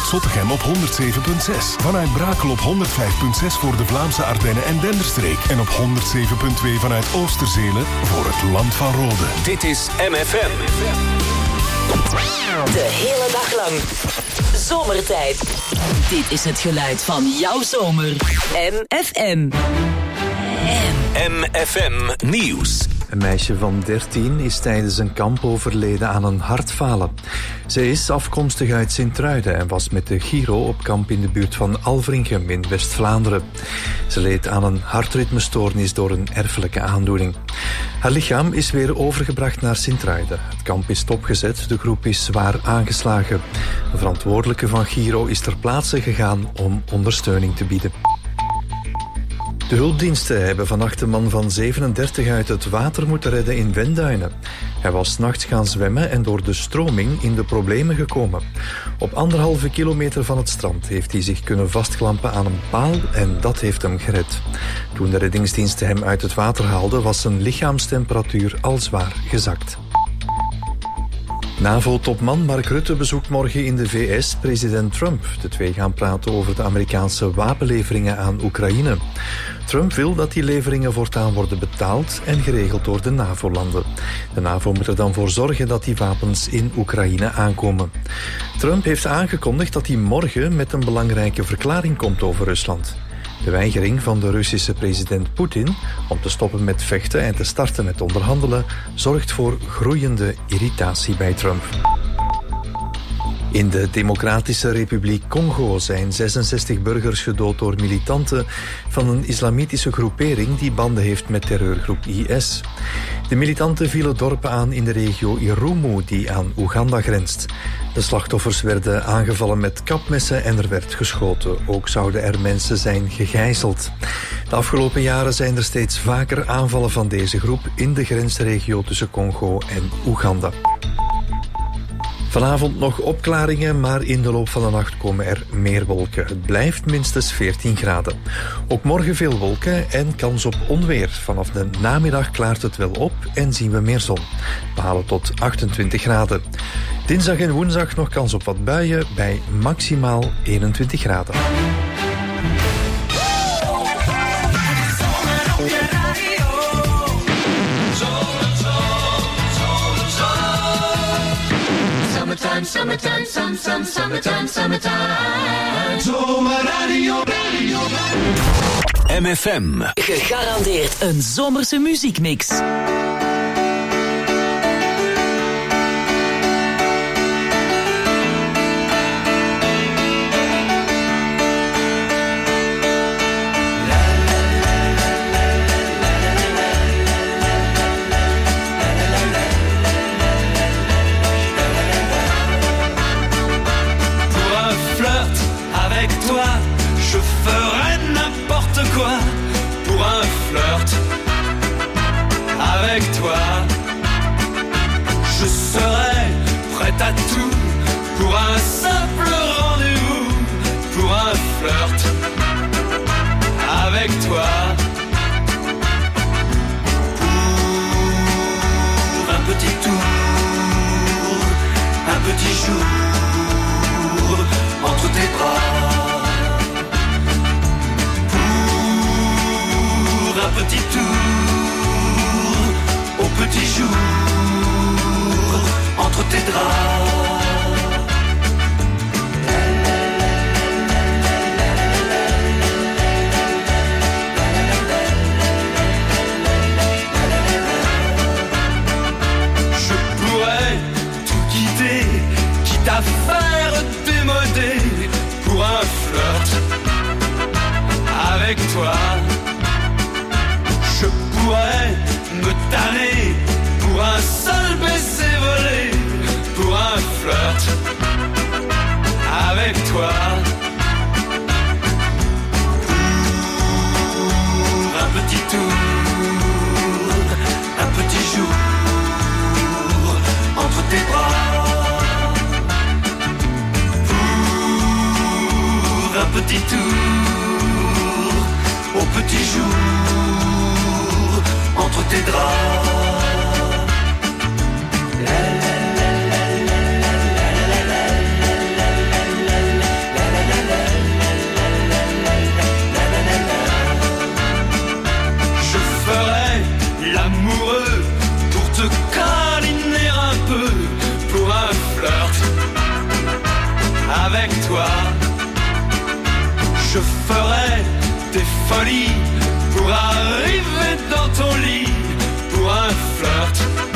Zottegem op 107.6. Vanuit Brakel op 105.6 voor de Vlaamse Ardennen en Denderstreek. En op 107.2 vanuit Oosterzelen voor het Land van Rode. Dit is MFM. De hele dag lang. Zomertijd. Dit is het geluid van jouw zomer. MFM. MFM Nieuws. Een meisje van 13 is tijdens een kamp overleden aan een hartfalen. Ze is afkomstig uit Sint-Truiden en was met de Giro op kamp in de buurt van Alvringem in West-Vlaanderen. Ze leed aan een hartritmestoornis door een erfelijke aandoening. Haar lichaam is weer overgebracht naar Sint-Truiden. Het kamp is stopgezet, de groep is zwaar aangeslagen. De verantwoordelijke van Giro is ter plaatse gegaan om ondersteuning te bieden. De hulpdiensten hebben vannacht een man van 37 uit het water moeten redden in Wenduinen. Hij was 's nachts gaan zwemmen en door de stroming in de problemen gekomen. Op 1,5 kilometer van het strand heeft hij zich kunnen vastklampen aan een paal en dat heeft hem gered. Toen de reddingsdiensten hem uit het water haalden, was zijn lichaamstemperatuur al zwaar gezakt. NAVO-topman Mark Rutte bezoekt morgen in de VS president Trump. De twee gaan praten over de Amerikaanse wapenleveringen aan Oekraïne. Trump wil dat die leveringen voortaan worden betaald en geregeld door de NAVO-landen. De NAVO moet er dan voor zorgen dat die wapens in Oekraïne aankomen. Trump heeft aangekondigd dat hij morgen met een belangrijke verklaring komt over Rusland. De weigering van de Russische president Poetin om te stoppen met vechten en te starten met onderhandelen zorgt voor groeiende irritatie bij Trump. In de Democratische Republiek Congo zijn 66 burgers gedood door militanten van een islamitische groepering die banden heeft met terreurgroep IS. De militanten vielen dorpen aan in de regio Irumu die aan Oeganda grenst. De slachtoffers werden aangevallen met kapmessen en er werd geschoten. Ook zouden er mensen zijn gegijzeld. De afgelopen jaren zijn er steeds vaker aanvallen van deze groep in de grensregio tussen Congo en Oeganda. Vanavond nog opklaringen, maar in de loop van de nacht komen er meer wolken. Het blijft minstens 14 graden. Ook morgen veel wolken en kans op onweer. Vanaf de namiddag klaart het wel op en zien we meer zon. We halen tot 28 graden. Dinsdag en woensdag nog kans op wat buien bij maximaal 21 graden. Summertime, summertime. Zomerradio, radio. MFM. Gegarandeerd een zomerse muziekmix. À tout pour un simple rendez-vous, pour un flirt avec toi, pour un petit tour, un petit jour entre tes bras, pour un petit tour au petit jour entre tes draps. Je pourrais tout quitter, quitte à faire démoder pour un flirt avec toi. Je pourrais me tanner pour un seul baiser volé, pour un flirt avec toi, pour un petit tour, un petit jour entre tes bras, pour un petit tour au petit jour entre tes draps. toi. Je ferai des folies pour arriver dans ton lit, pour un flirt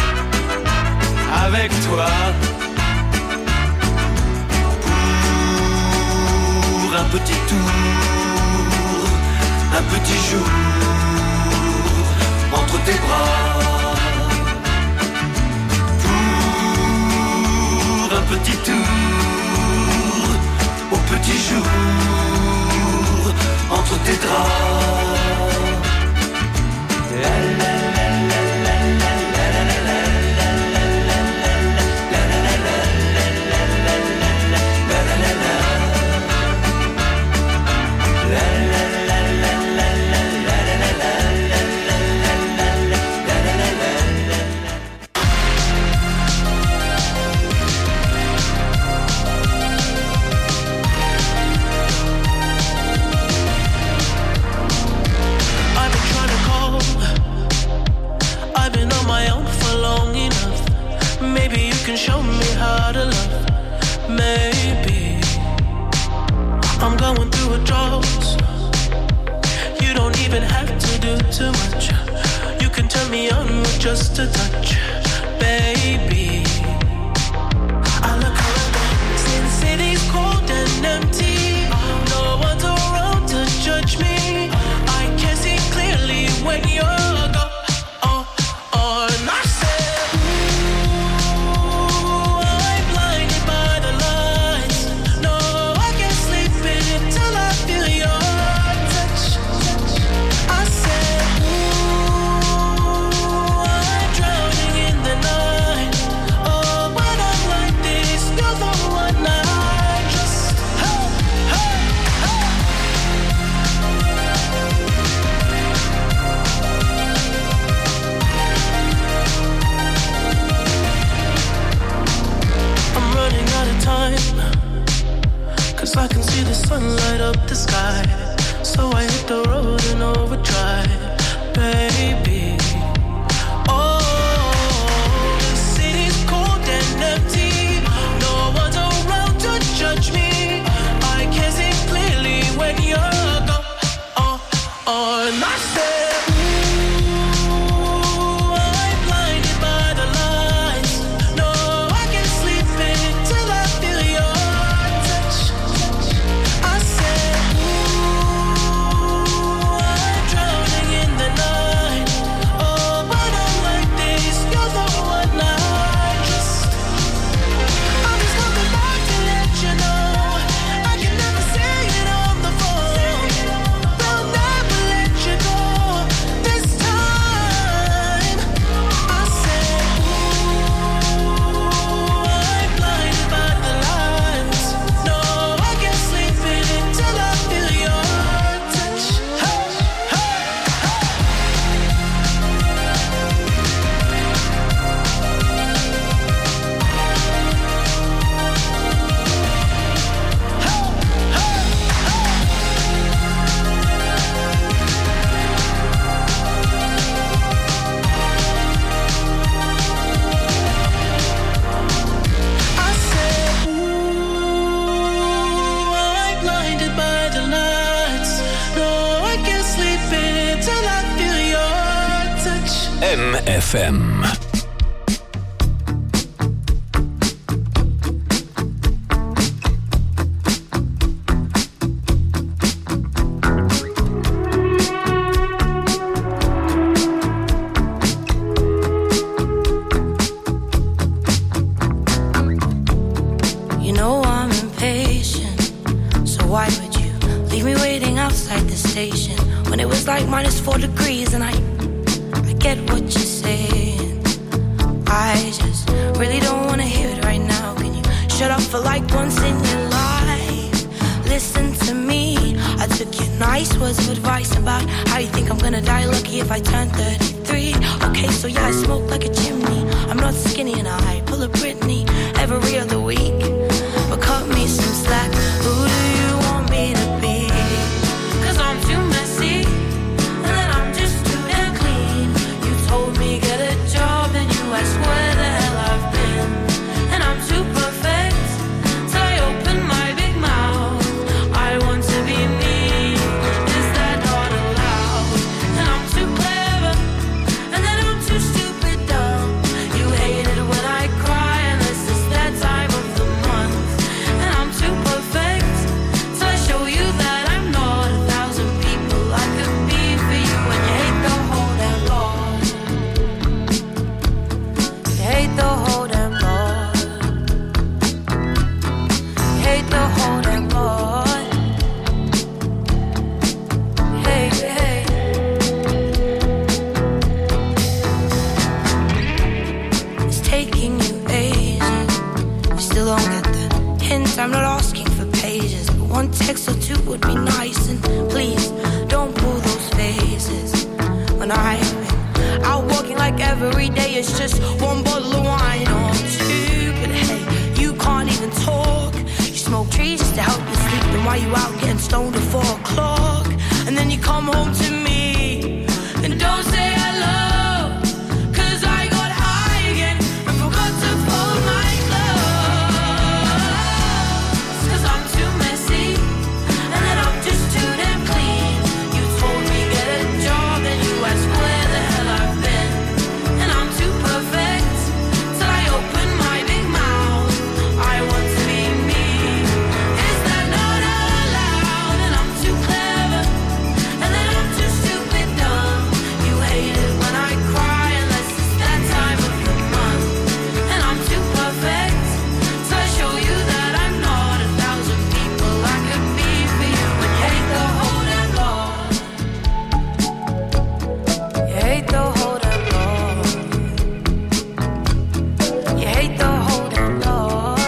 avec toi, pour un petit tour, un petit jour entre tes bras, pour un petit tour au petit jour entre tes draps. La la la la la la la la la. Show me how to love. Maybe I'm going through a drought. You don't even have to do too much. You can turn me on with just a touch, baby. I look around, since city's cold and empty, no one's around to judge me. I can see clearly when you're gone. I can see the sun light up the sky, so I hit the road in overdrive, baby. Oh, the city's cold and empty, no one's around to judge me. I can see clearly when you're gone. And I said, ooh, I'm blinded by the lights. No, I can't sleep until I feel your touch. I said, ooh, I'm drowning in the night. Oh, but I'm like this, you're the one I just. I'm just coming back to let you know I can never say it on the phone. They'll never let you go this time. I said, ooh, I'm blinded by the lights. No, I can't sleep until I feel your touch. Hey, hey, I said, ooh, I'm blinded by the lights. No, I can't sleep until I feel your touch. MFM. You know I'm impatient, so why would you leave me waiting outside the station when it was like -4 degrees? And I get what you're saying. I just really don't want to hear it right now. Can you shut up for like once in your life? Listen to me. I took your nice words of advice about how you think I'm gonna die lucky if I turn 33. Okay, so yeah, I smoke like a chimney. I'm not skinny and I pull a Britney every other week. But cut me some slack. Who do you want me to be? 'Cause I'm too messy, and then I'm just too damn clean. You told me get a job, and you asked where the hell I've been. And I'm too perfect till I open my big mouth. hate the whole damn lot. Hey, hey. It's taking you ages. You still don't get the hint. I'm not asking for pages, but one text or two would be nice. And please don't pull those faces when I've been out walking like every day. It's just one bottle of wine or two. But hey, you can't even talk. You smoke trees just to help you sleep. Then why you out getting stoned at 4 o'clock? And then you come home to me and don't say hello. 'Cause I got high again and forgot to fold my clothes. 'Cause I'm too messy and then I'm just too damn clean. You told me get a job and you asked where the hell I've been. And I'm too perfect till I open my big mouth. I want to be me. Is that not allowed? And I'm too clever and then I'm too stupid dumb. You hate it when I cry unless it's that time of the month. And I'm too perfect till I show you that I'm not 1,000 people I could be for you. And you hate the whole damn lot. You hate the whole damn lot. You hate the whole damn lot.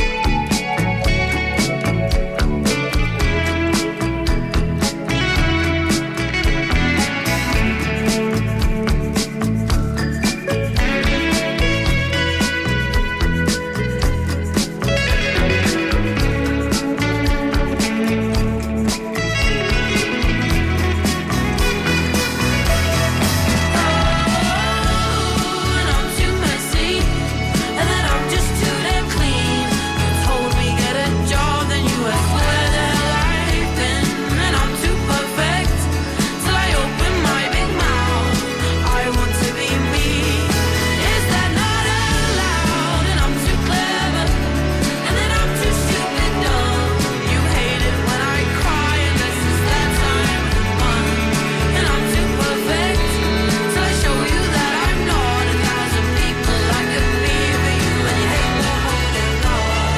And I'm too messy and then I'm just too damn clean. You told me get a job, then you asked where the hell I've been. And I'm too perfect till I open my big mouth. I want to be me. Is that not allowed? And I'm too clever and then I'm too stupid dumb. You hate it when I cry unless it's that time of the month. And I'm too perfect till I show you that I'm not 1,000 people I could be for you. And you hate the whole damn lot.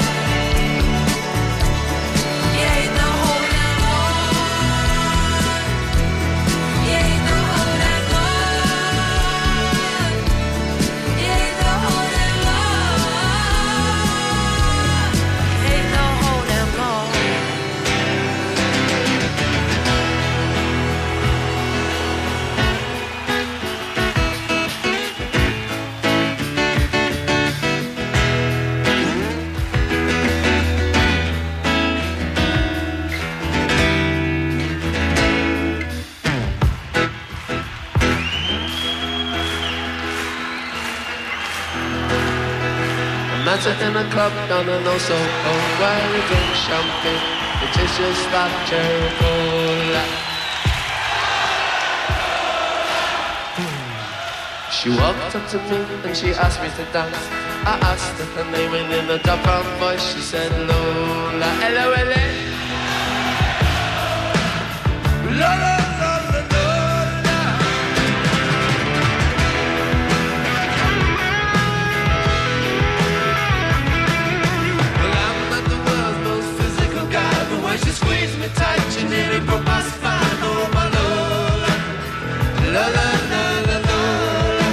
You hate the whole damn lot. You hate the whole damn lot. You hate the whole damn lot. You hate the whole damn lot. I'm not in a club down in Osoko where we drink champagne. It tastes just like cherry cola. She walked up to me and she asked me to dance. I asked her her name and in a drop-down voice she said Lola. L-O-L-A. Lola, Lola, Lola. Well, I'm not the world's most physical guy, but when she squeezed me tight, she nearly broke my spine. Oh, my Lola. Lola, Lola, Lola.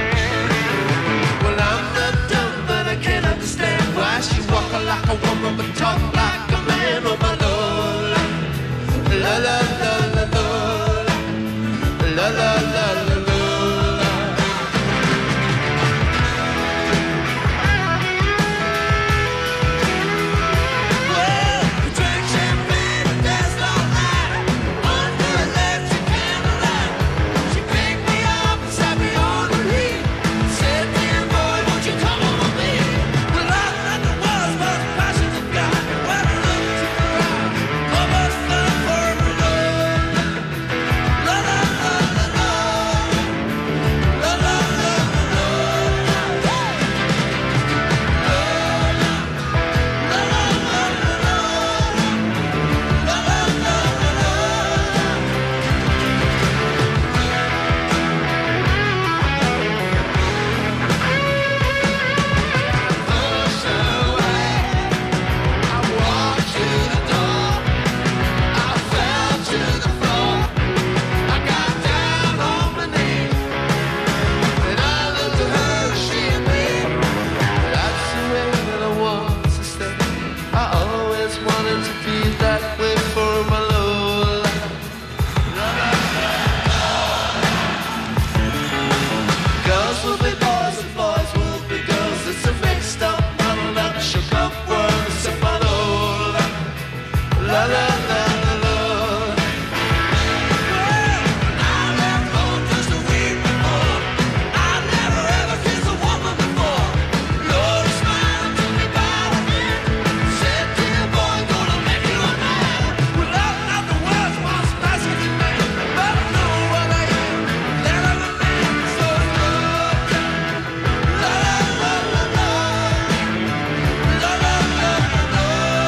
Well, I'm not dumb, but I can't understand why she walk like a woman, but meant to be that way for my Lola. Girls will be boys and boys will be girls. It's a mixed up model that shook up world. Except my Lola. La la la la la. I left home just a week before. I never ever kissed a woman before. Lord smiled to me by the hand. Said, dear boy, gonna make you a man. Well, I'm not the world's most special man, but I know what I am. Then I'm a man, so love. La la la la la. La la la la la.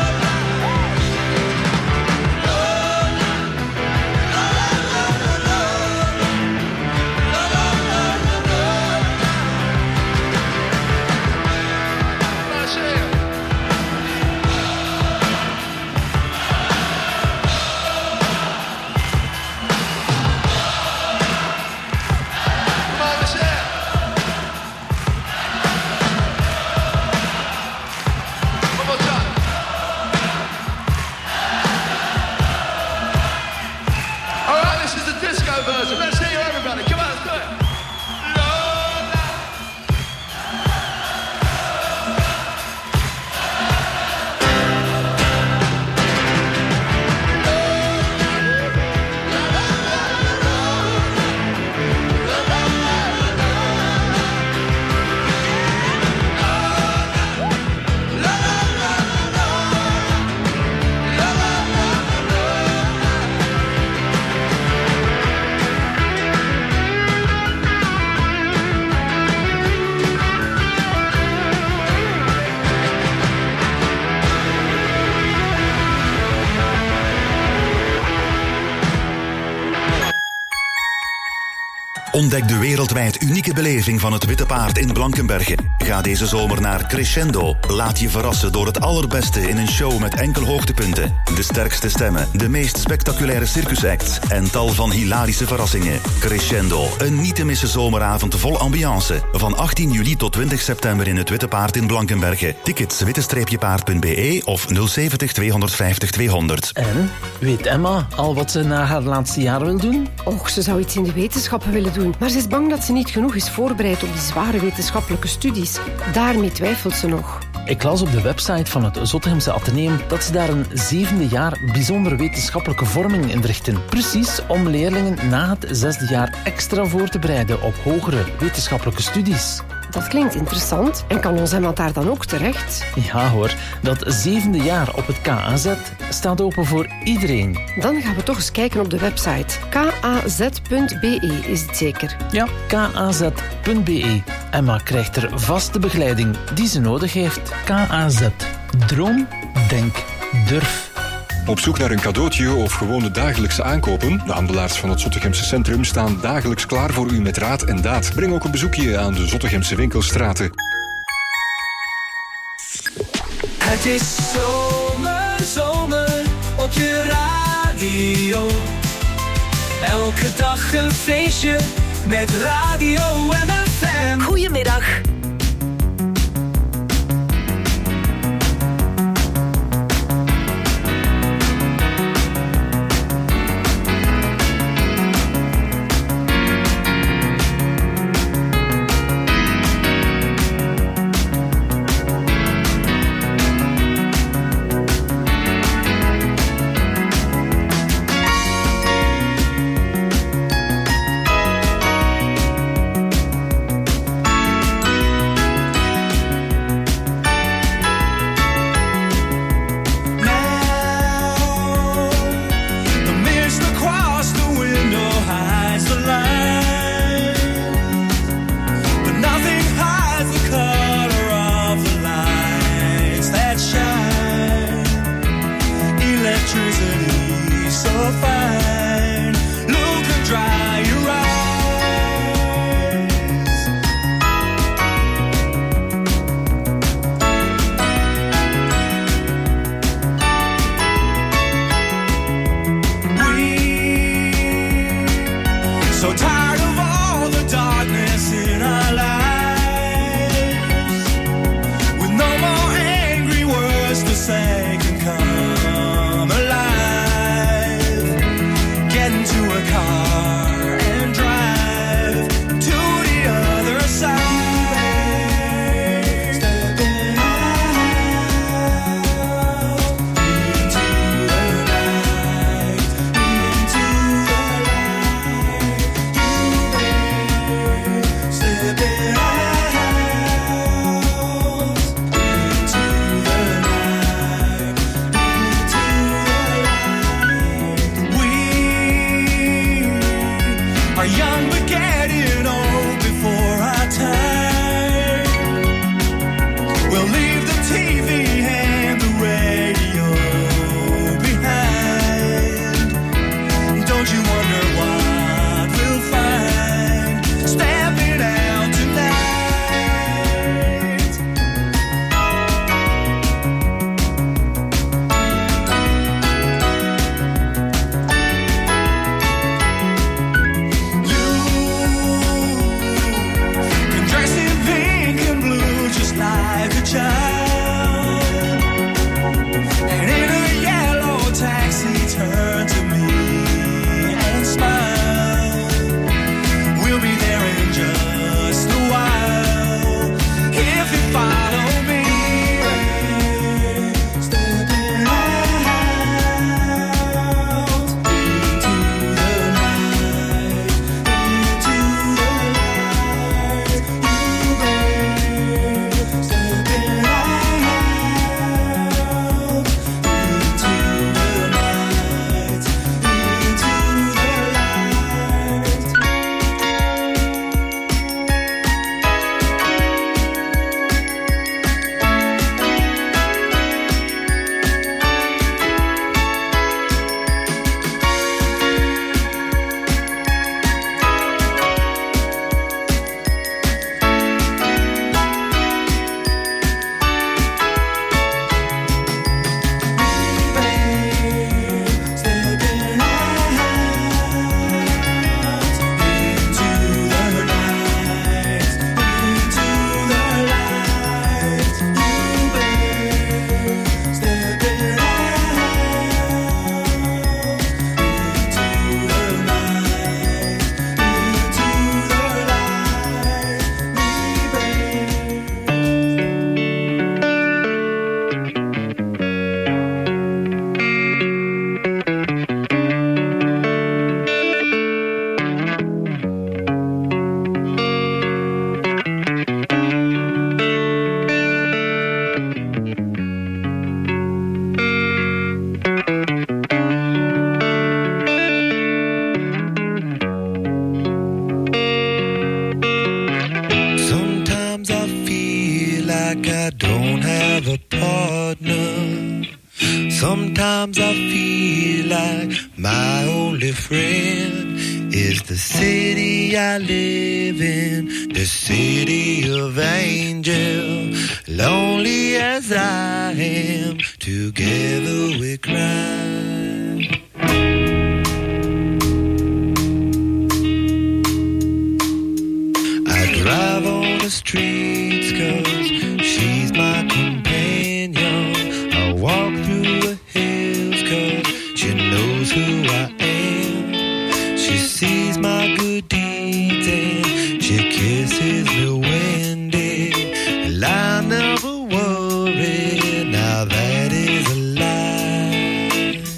All right, this is the disco version. Let's hear you, everybody. Come on, let's do it. Ontdek de wereldwijd unieke beleving van het Witte Paard in Blankenberge. Ga deze zomer naar Crescendo. Laat je verrassen door het allerbeste in een show met enkel hoogtepunten. De sterkste stemmen, de meest spectaculaire circusacts en tal van hilarische verrassingen. Crescendo, een niet te missen zomeravond vol ambiance. Van 18 juli tot 20 september in het Witte Paard in Blankenberge. Tickets witte-paard.be of 070 250 200. En, weet Emma al wat ze na haar laatste jaar wil doen? Och, ze zou iets in de wetenschappen willen doen. Maar ze is bang dat ze niet genoeg is voorbereid op die zware wetenschappelijke studies. Daarmee twijfelt ze nog. Ik las op de website van het Zottegemse Atheneum dat ze daar een 7e jaar bijzondere wetenschappelijke vorming inrichten. Precies om leerlingen na het 6e jaar extra voor te bereiden op hogere wetenschappelijke studies. Dat klinkt interessant. En kan ons Emma daar dan ook terecht? Ja hoor, dat 7e jaar op het KAZ staat open voor iedereen. Dan gaan we toch eens kijken op de website. kaz.be is het zeker? Ja, kaz.be. Emma krijgt er vaste begeleiding die ze nodig heeft. KAZ. Droom, denk, durf. Op zoek naar een cadeautje of gewone dagelijkse aankopen? De handelaars van het Zottegemse Centrum staan dagelijks klaar voor u met raad en daad. Breng ook een bezoekje aan de Zottegemse winkelstraten. Het is zomer op je radio. Elke dag een feestje met Radio MFM. Goedemiddag. Say can come. Sometimes I feel like my only friend is the city I live in, the city of angels. Lonely as I am, together we cry. I drive on the streets 'cause she's my companion. I walk through the hills 'cause she knows who I am. She sees my good deeds and she kisses me when and I never worry, now that is a lie.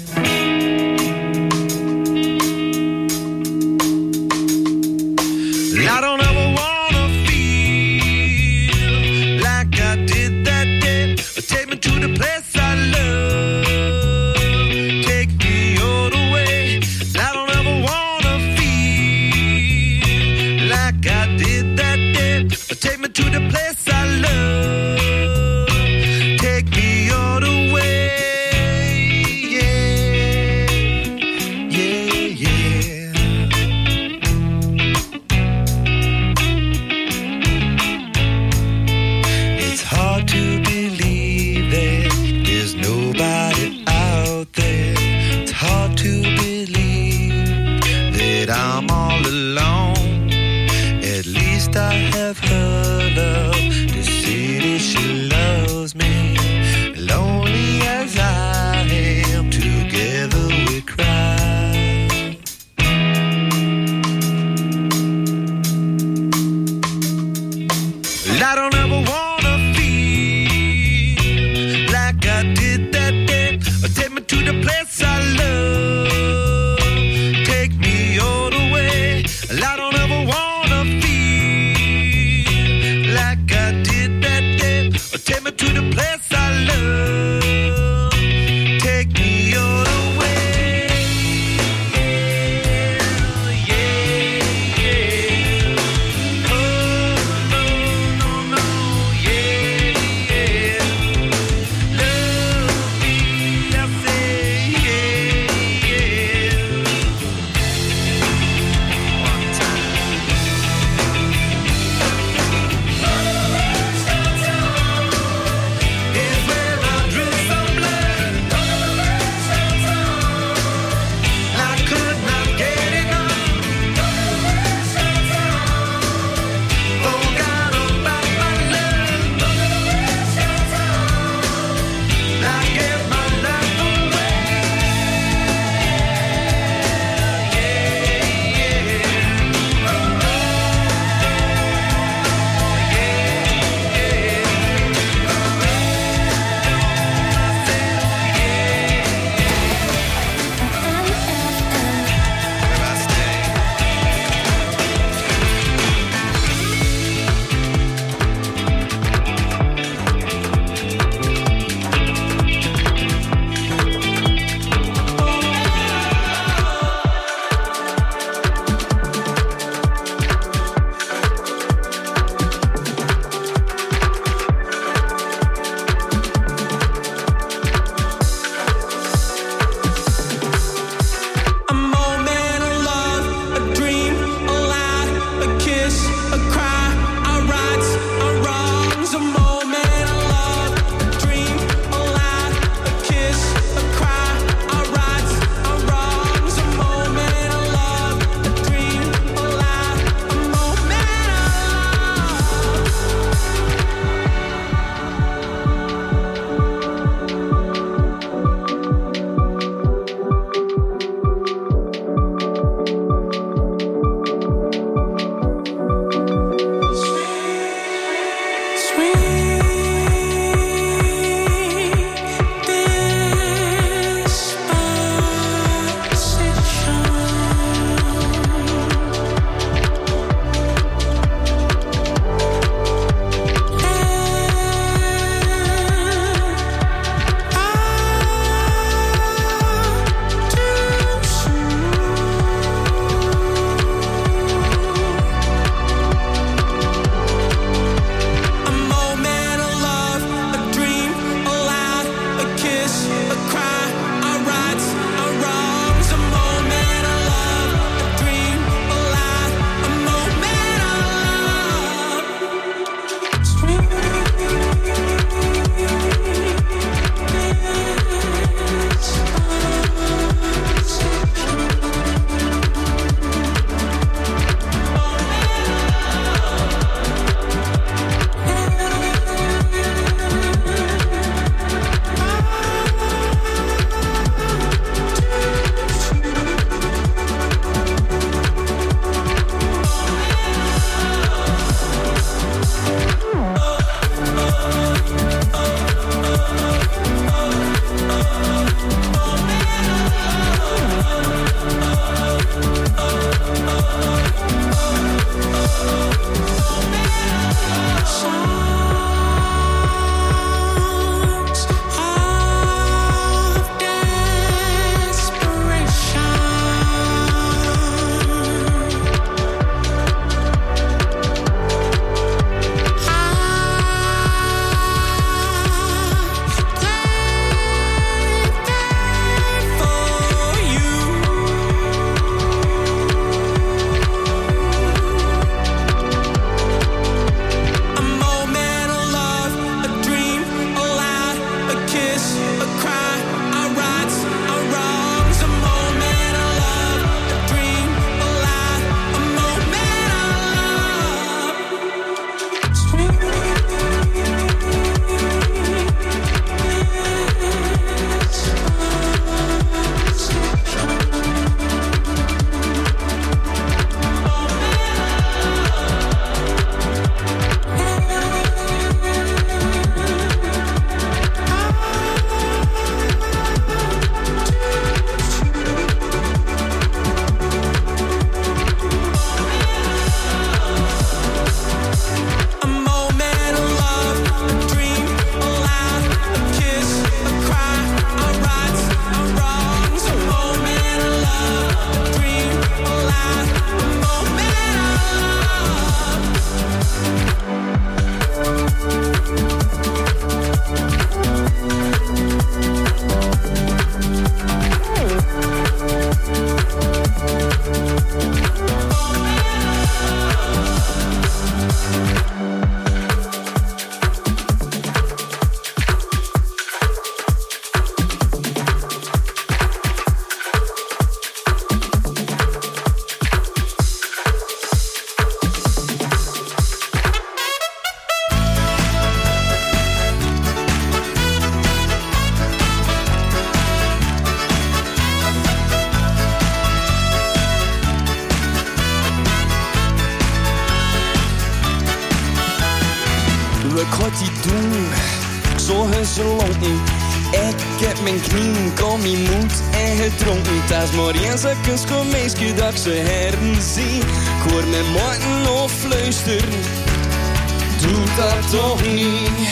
slonken. Ik heb mijn knieën, kom mijn moed en gedronken. Het is maar eens een kunstgemeisje dat ik ze heren zie. Ik hoor mijn maten of fluisteren, doe dat toch niet.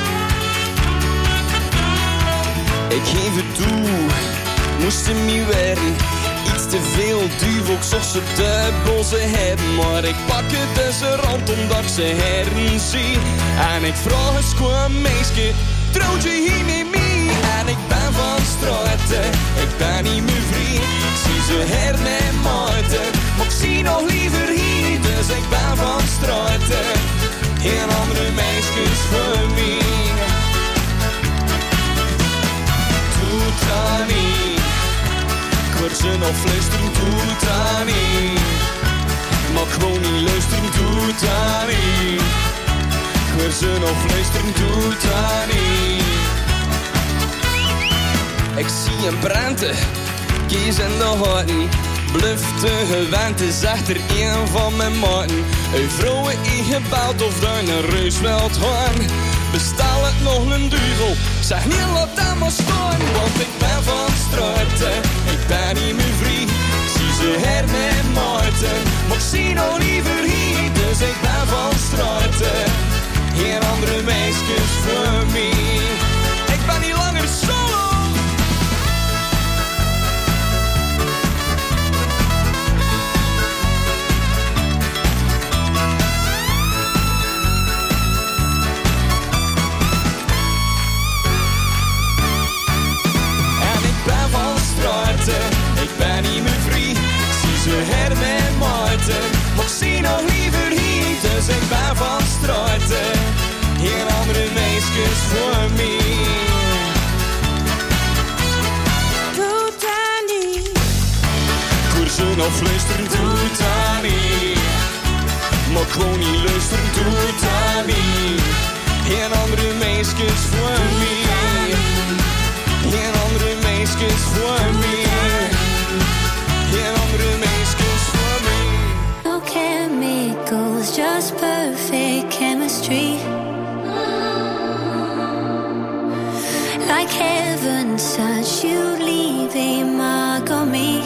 Ik geef het toe, moesten niet werken. Iets te veel duw, ik zocht ze dubbel ze hebben. Maar ik pak het tussen rond omdat ik ze heren zie. En ik vraag eens gewoon meisje, trouwt je hier met mij? En ik ben van straten, ik ben niet meer vrij. Ik zie ze her met maten, maar ik zie nog liever hier. Dus ik ben van straten, geen andere meisjes voor mij. Doet dat niet, ik hoor ze nog fluisteren, doet dat niet. Maar ik wil niet luisteren, doet dat niet. Ik hoor ze nog fluisteren, doet dat niet. Ik zie een brandte, kies in de houten. Blufte gewend is echter een van mijn maten. Een vrouwen ingebouwd of daar een reus wilt gaan. Bestel het nog een duivel, zeg niet laat dat maar staan. Want ik ben van straten, ik ben niet meer vrij. Ik zie ze her met maten, maar ik zie nog liever hier. Dus ik ben van straten, geen andere meisjes voor mij. Ik ben niet langer solo. Ik ben niet meer vrij, ik zie ze her met maten, maar ik zie nog liever hier. Dus ik ben van straten, geen andere meisjes voor mij. Doe dat niet, ik hoor ze nog fluisteren, doe dat niet. Maar ik wil niet luisteren, doe dat niet. Geen andere meisjes voor mij. Geen andere meisjes voor mij. Geen andere meisjes voor mij. No chemicals, just perfect chemistry. Like heaven such, you leave a mark on me.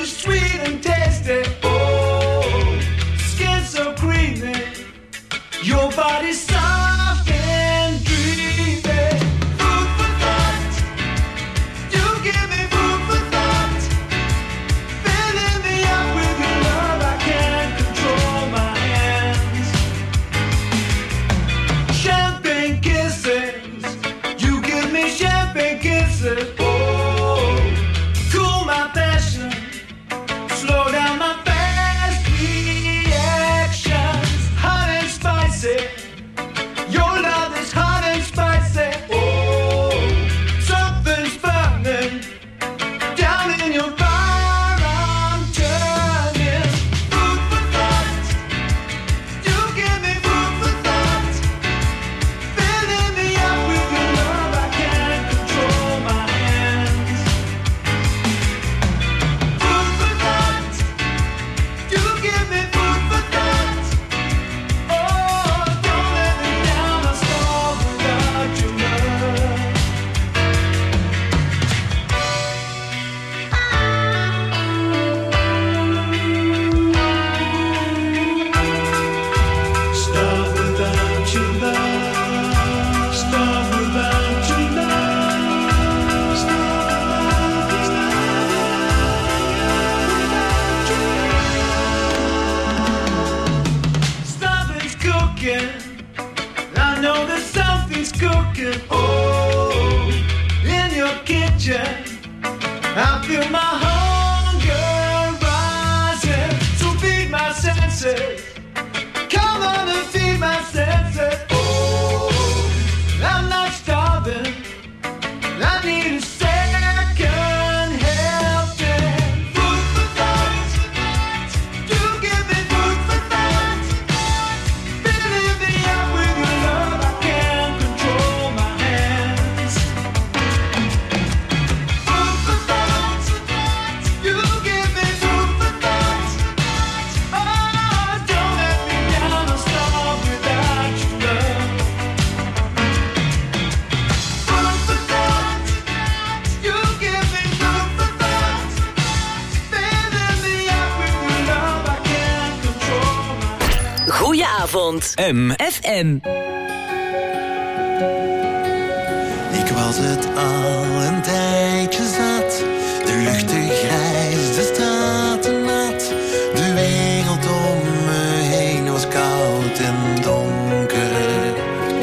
body sweet and tasty. Oh, skin so creamy. Your body soft and dreamy. Food for thought. You give me food for thought. Filling me up with your love. I can't control my hands. Champagne kisses. You give me champagne kisses. Oh, cool my passion. Slow down my fast reactions. Hot and spicy. Your love is hot and spicy. Oh, something's burning down in your fire. I'm turning. Food for thought. You give me food for thought. Filling me up with your love. I can't control my hands. Food for thought. You give me food for thought. Oh, don't let me down. I'll starve without your love. Starve without your love. Starve without your love. Starve Something's cooking. I know that something's cooking. Oh, in your kitchen, I feel my hunger rising. So feed my senses. Come on and feed my senses. Oh, I'm not starving. I need a second helping. Food for thought. You give me food for thought. Filling me up with your love. I can't control my hands. Food for thought. You give me food for thought. Oh, don't let me down. I'll starve without your love. Food for thought. You give me food for thought. Filling me up with your love. I can't control my Goedenavond. FM. Ik was het al een tijdje zat. De lucht te grijs, de straten nat. De wereld om me heen was koud en donker.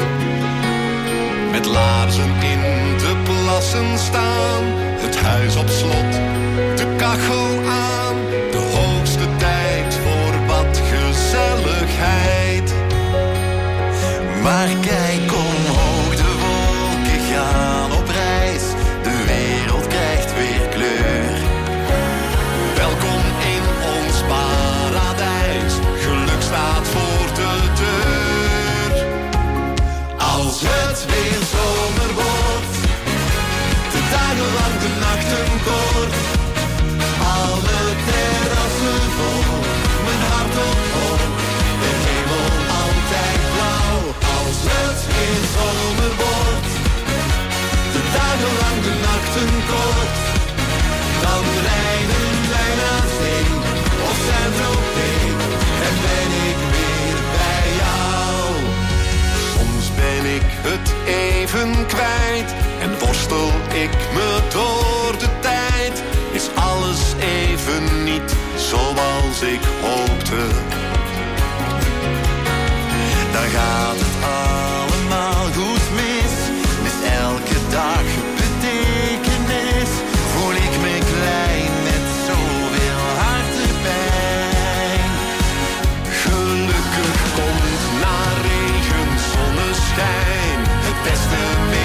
Met laarzen in de plassen staan, het huis op slot, de kachel aan. De hoogste tijd voor wat gezelligheid. Maar kijk omhoog, de wolken gaan op reis. De wereld krijgt weer kleur. Welkom in ons paradijs, geluk staat voor de deur. Als het weer zomer wordt, de dagen lang, de nachten kort. Alle terrassen vol, mijn hart op hoog. De hemel altijd blauw. Als het weer zomer wordt, de dagen lang, de nachten kort. Dan rijden wij naar zee, of Saint-Tropez, en ben ik weer bij jou. Soms ben ik het even kwijt en worstel ik me door de tijd. Is alles even niet zoals ik hoopte. Dan gaat het allemaal goed mis. Met elke dag betekenis. Voel ik me klein met zoveel hartepijn. Gelukkig komt na regen zonneschijn het beste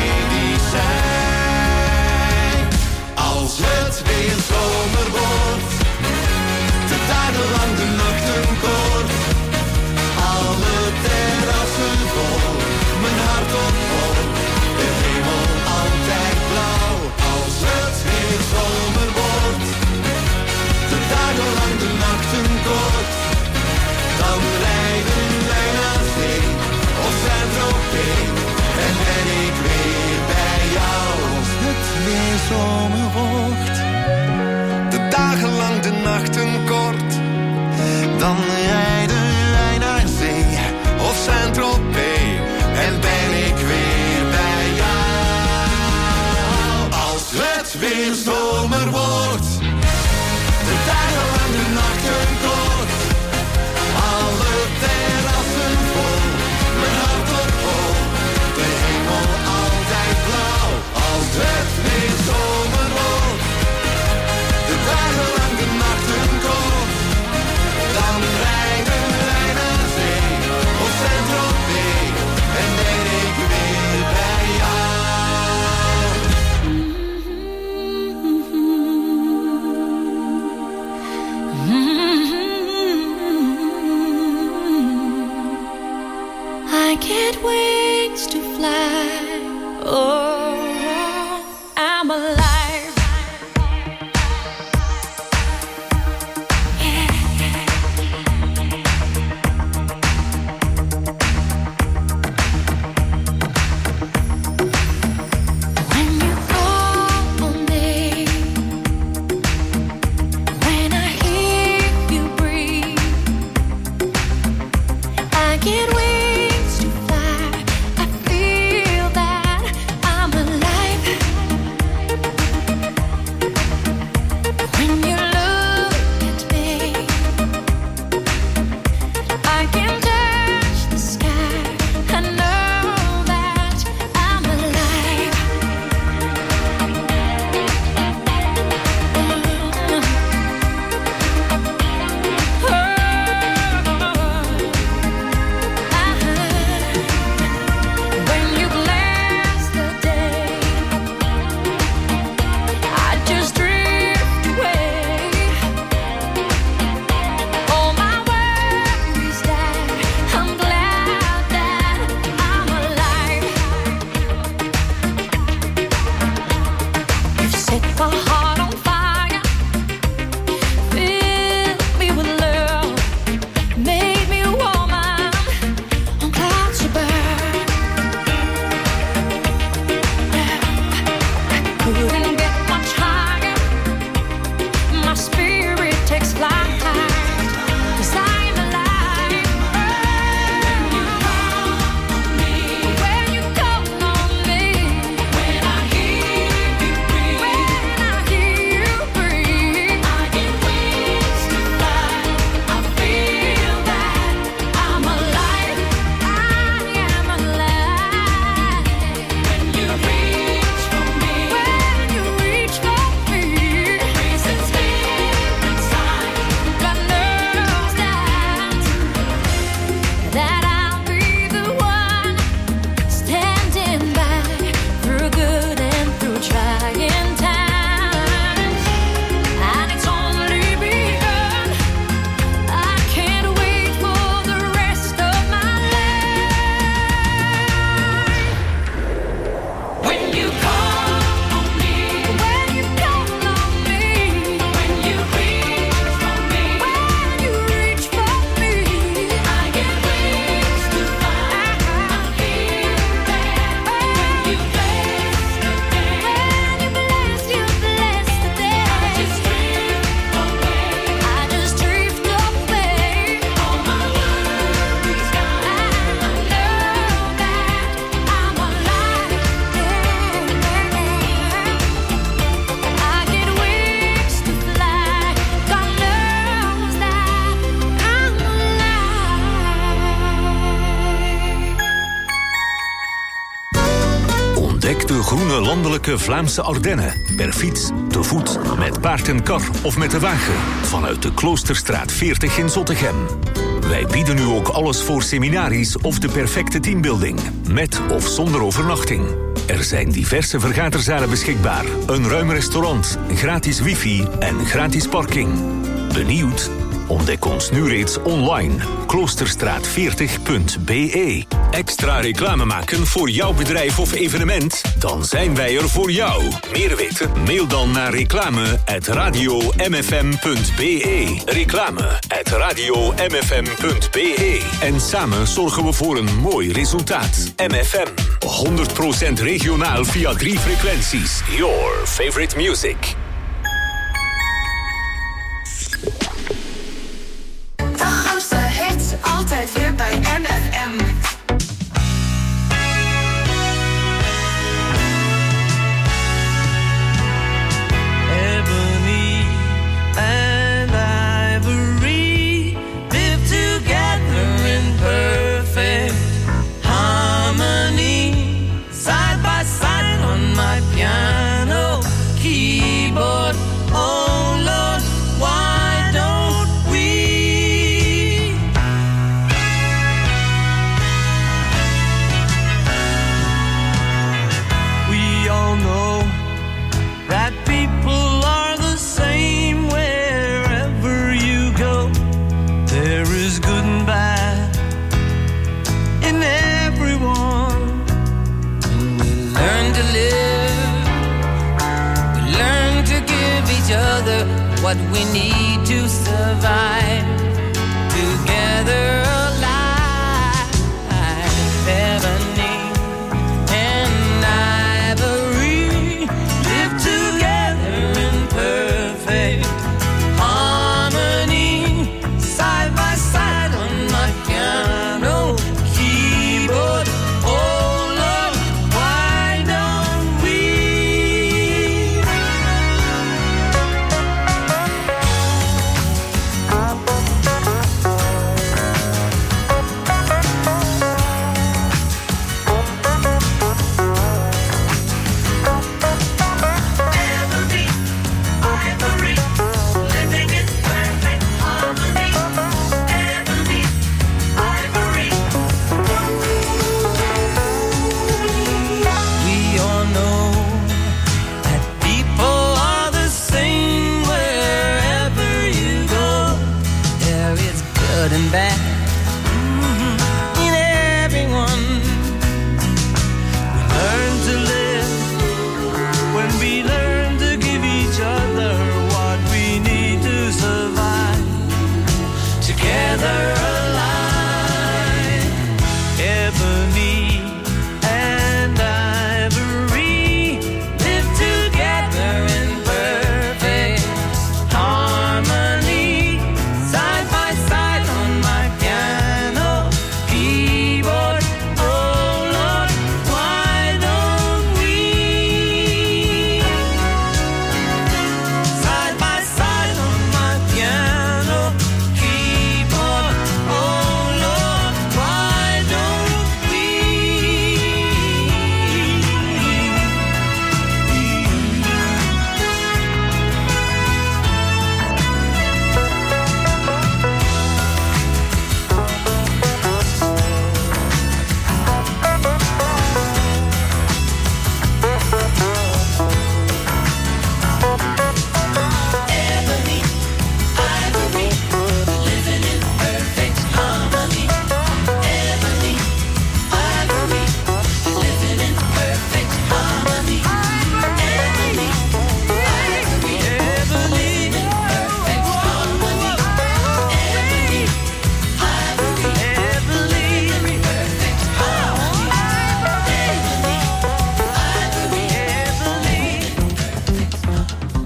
medicijn. Als het weer zomer wordt, de dagen lang, de nachten kort. Alle terrassen vol, mijn hart op vol. De hemel altijd blauw. Als het weer zomer wordt, de dagen lang, de nachten kort. Dan rijden wij naar zee, of Saint-Tropez, en ben ik weer bij jou. Als het weer zomer wordt, de dagen lang, de weer zomer wordt. De dagen lang, de nachten kort. Alle terrassen vol, mijn hart op vol. De hemel altijd blauw, als het weer zomer wordt. De dagen lang, de nachten kort. Dan rijden wij naar zee, op Saint-Tropez. En ben ik weer bij jou. I get wings to fly. Oh, I'm alive. When you call on me, when I hear you breathe, I get wings to fly. I feel that I'm alive. When you look at me, I can touch the sky. I know that I'm alive. When you glance the day, I just drift away. All my worries die. I'm glad that I'm alive. You've set my heart on fire, filled me with love, made me a woman on clouds above. I couldn't get much higher. My spirit takes flight, 'cause I'm alive. When you call on me, when I hear you breathe, I get wings to fly. I feel that I'm alive. I am alive. When you reach for me, reasons live inside. God knows that I'll be the one standing by through good and through trying times. And it's only begun. I can't wait for the rest of my life. When you call on me, when you call on me, when you reach for me, when you reach for me, I get wings to fly. I feel that when you bless the day, when you bless the day, I just drift away. I just drift away. All my worries gone. I know that I'm alive. I get wings to fly. God knows that I'm alive. Ontdek de groene landelijke Vlaamse Ardennen. Per fiets, te voet, met paard en kar of met de wagen. Vanuit de Kloosterstraat 40 in Zottegem. Wij bieden nu ook alles voor seminaries of de perfecte teambuilding. Met of zonder overnachting. Er zijn diverse vergaderzalen beschikbaar. Een ruim restaurant, gratis wifi en gratis parking. Benieuwd? Ontdek ons nu reeds online. Kloosterstraat40.be. Extra reclame maken voor jouw bedrijf of evenement? Dan zijn wij er voor jou. Meer weten? Mail dan naar reclame@radiomfm.be. Reclame@radiomfm.be. En samen zorgen we voor een mooi resultaat. MFM. 100% regionaal via 3 frequenties. Your favorite music. De grootste hits, altijd weer bij MFM. back in everyone. We learn to live when we learn to give each other what we need to survive. Together alive, ebony and ivory live together in perfect harmony, side by side on my piano keyboard. Oh Lord, why don't we side by side on my piano keyboard? Oh Lord, why don't we? Ebony, ivory, living in perfect harmony. Ebony, ivory, living in perfect harmony. Ebony, ivory, living in perfect harmony. Ebony, ivory, living in perfect harmony. Ebony, ivory,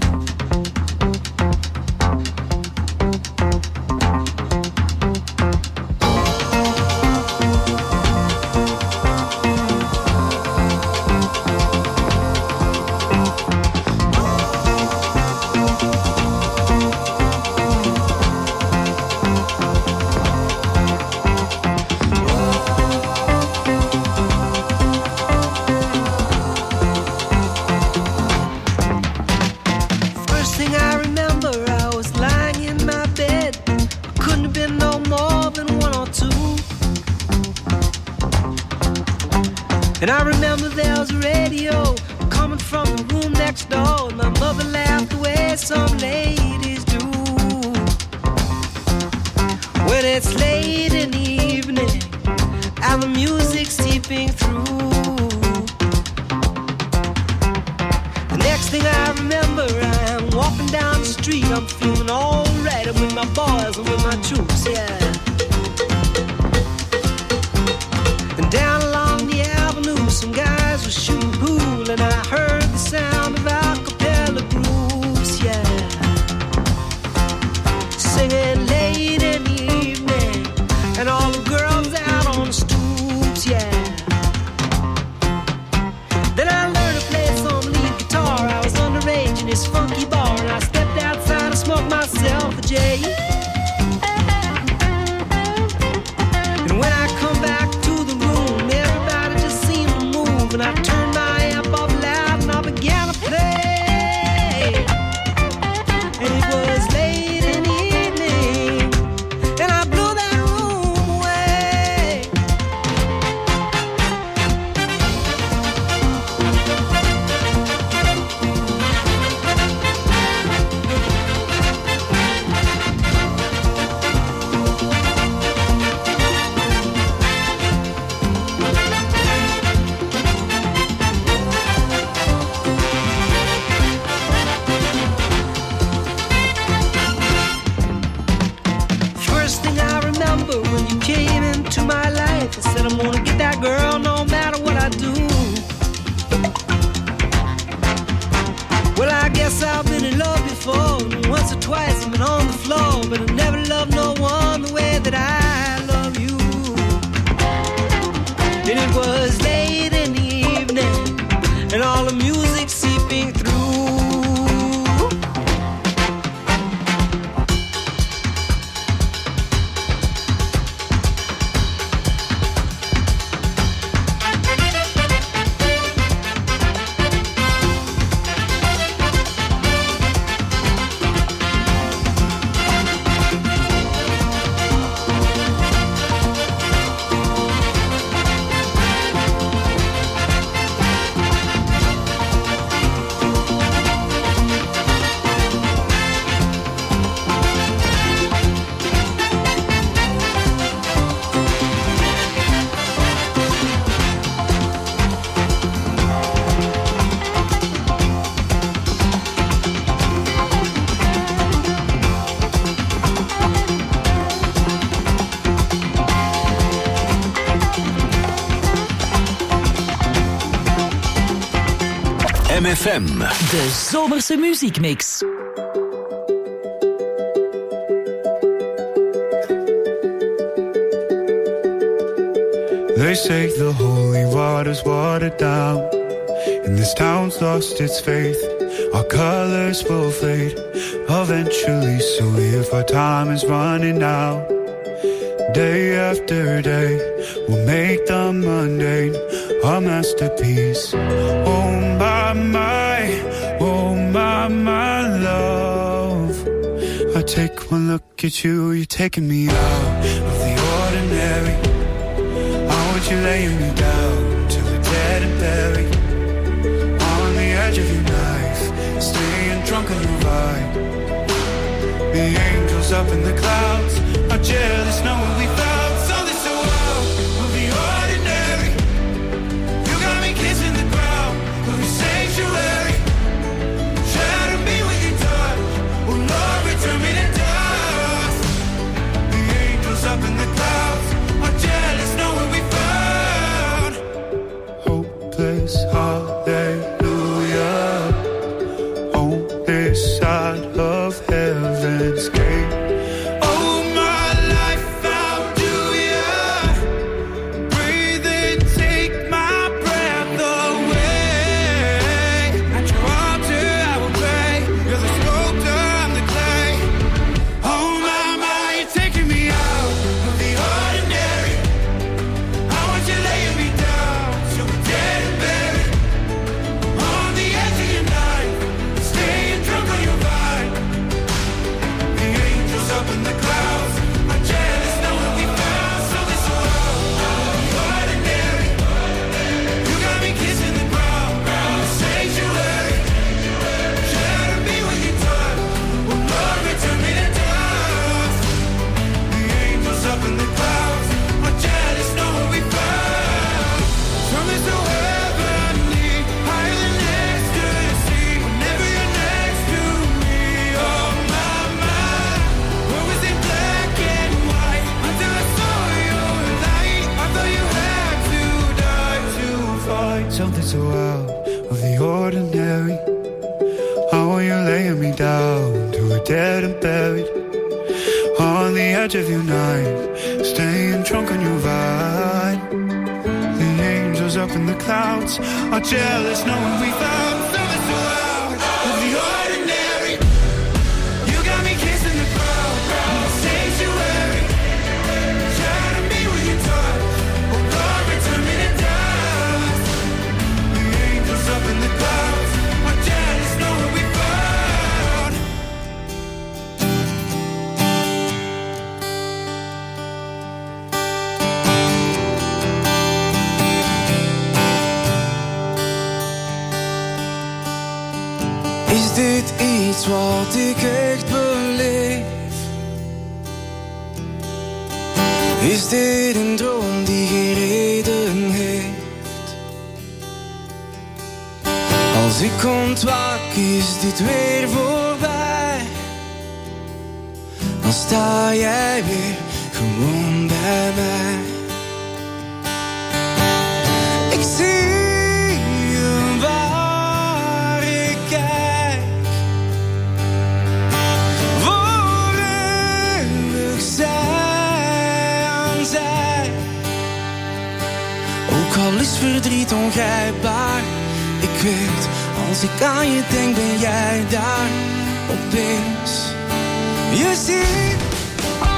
First thing I remember, I was lying in my bed. Couldn't have been no more than 1 or 2. And I remember there was a radio coming from the room next door. And my mother laughed the way some ladies do. When it's late in the evening and the music's seeping through. The next thing I remember, I'm walking down the street. I'm feeling alright. I'm with my boys and with my troops, yeah. And down along the avenue, some guys were shooting pool, and I heard the sound of a cappella grooves, yeah. Singing late in the evening, and all the girls out on the stoops, yeah. Then I learned to play some lead guitar. I was underage in this funky bar, and I stepped outside and smoked myself a J. And when I come back to the room, everybody just seemed to move, and I turned my amp up loud and I began to play. And it was late in the evening, and I blew that room away. First thing I remember when you came into my life, I said I'm gonna get that girl no matter what I do. Well, I guess I've been in love before. Once or twice I've been on the floor, but I never loved no one the way that I love you. And it was late in the evening, and all the music seeping through. FM. De zomerse muziekmix. They say the holy water's watered down, and this town's lost its faith. Our colors will fade eventually, so if our time is running out, day after day, we'll make the mundane a masterpiece. Oh my love, I take one look at you, you're taking me out of the ordinary. You laying me down till we're dead and buried on the edge of your knife, staying drunk on your vibe. The angels up in the clouds are jealous knowing we found something so out of the ordinary. You got me kissing the ground of your sanctuary. Shadow me with your touch, oh Lord, return me to dust. The angels up in the clouds are jealous knowing we found hallelujah on this side of heaven's gate. Oh, my life found you, yeah. Breathe in, take my breath away. At your altar I will pray. You're the sculptor, I'm the clay. Oh my, you're taking me out of the ordinary. I want you laying me down so we're dead and buried on the edge of your night, staying drunk on your vine. The angels up in the clouds are jealous knowing we found something so out of the ordinary. You got me kissing the ground in the sanctuary. Shatter me with your touch, oh Lord, return me to dust. The angels up in the clouds are jealous knowing we found something so heavenly, higher than ecstasy. Whenever you're next to me, oh my, what was it black and white until I saw your light? I thought you had to die to fight something so out of the ordinary. How are you laying me down to a dead and buried on the edge of your night, staying drunk on your vine. The angels up in the clouds are jealous knowing we found something so out of the ordinary. You got me kissing the ground in the sanctuary. Shatter me with your touch, oh Lord, return me to dust. The angels up in the clouds are jealous knowing we found. Is dit iets wat ik echt beleef? Is dit een droom die geen reden heeft? Als ik ontwaak is dit weer voorbij. Dan sta jij weer gewoon bij mij. Ik zie je waar ik kijk. Voor eeuwig zij aan zij. Ook al is verdriet ongrijpbaar. Ik weet, als ik aan je denk ben jij daar opeens. Je ziet